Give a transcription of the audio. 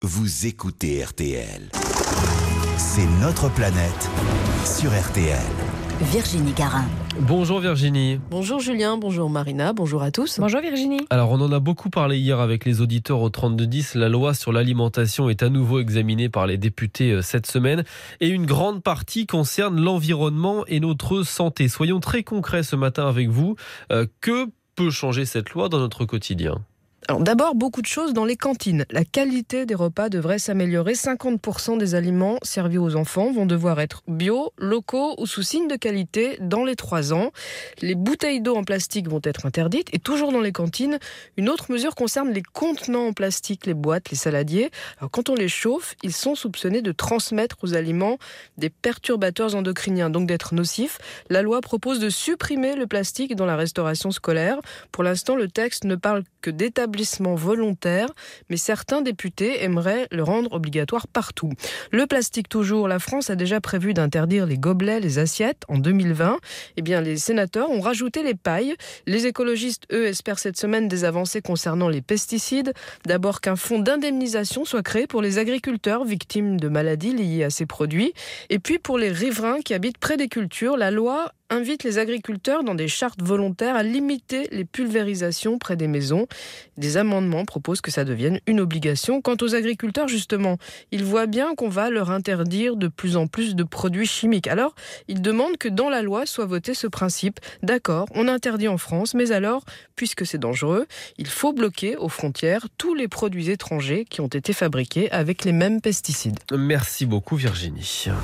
Vous écoutez RTL. C'est notre planète sur RTL. Virginie Garin. Bonjour Virginie. Bonjour Julien, bonjour Marina, bonjour à tous. Bonjour Virginie. Alors on en a beaucoup parlé hier avec les auditeurs au 3210. La loi sur l'alimentation est à nouveau examinée par les députés cette semaine. Et une grande partie concerne l'environnement et notre santé. Soyons très concrets ce matin avec vous. Que peut changer cette loi dans notre quotidien ? Alors d'abord, beaucoup de choses dans les cantines. La qualité des repas devrait s'améliorer. 50% des aliments servis aux enfants vont devoir être bio, locaux ou sous signe de qualité dans les 3 ans. Les bouteilles d'eau en plastique vont être interdites. Et toujours dans les cantines, une autre mesure concerne les contenants en plastique, les boîtes, les saladiers. Alors quand on les chauffe, ils sont soupçonnés de transmettre aux aliments des perturbateurs endocriniens, donc d'être nocifs. La loi propose de supprimer le plastique dans la restauration scolaire. Pour l'instant, le texte ne parle que d'établissements volontaires, mais certains députés aimeraient le rendre obligatoire partout. Le plastique toujours, la France a déjà prévu d'interdire les gobelets, les assiettes en 2020. Eh bien, les sénateurs ont rajouté les pailles. Les écologistes, eux, espèrent cette semaine des avancées concernant les pesticides. D'abord qu'un fonds d'indemnisation soit créé pour les agriculteurs victimes de maladies liées à ces produits. Et puis pour les riverains qui habitent près des cultures, la loi invite les agriculteurs dans des chartes volontaires à limiter les pulvérisations près des maisons. Des amendements proposent que ça devienne une obligation. Quant aux agriculteurs, justement, ils voient bien qu'on va leur interdire de plus en plus de produits chimiques. Alors, ils demandent que dans la loi soit voté ce principe. D'accord, on interdit en France, mais alors, puisque c'est dangereux, il faut bloquer aux frontières tous les produits étrangers qui ont été fabriqués avec les mêmes pesticides. Merci beaucoup Virginie.